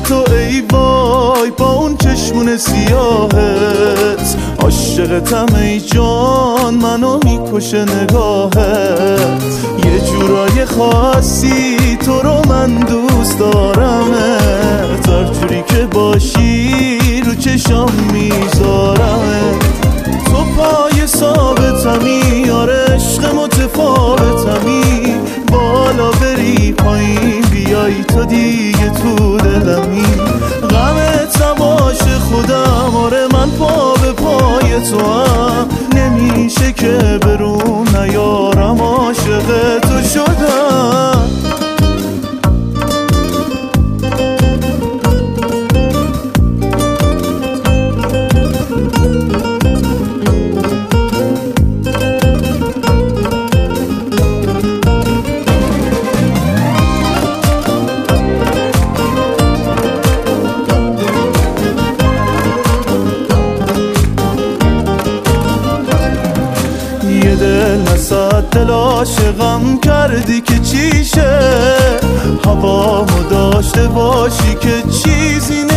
تو ای وای با اون چشمون سیاهت، عاشقتم ای جان منو میکشه نگاهت. یه جورای خاصی تو رو من دوست دارمت، هر جوری که باشی رو چشام میذارمت. تو پای ثابتمی، آره عشق متفاوتمی، بالا بری پایین بیای تو دیگه تو دلمی. غمت نباشه خودم، آره من پا به پای تو هم، نمیشه که برون نیارم عاشق تو شدم. یه دل نصد دل عاشقم کردی که چیشه، هوامو داشته باشی که چیزی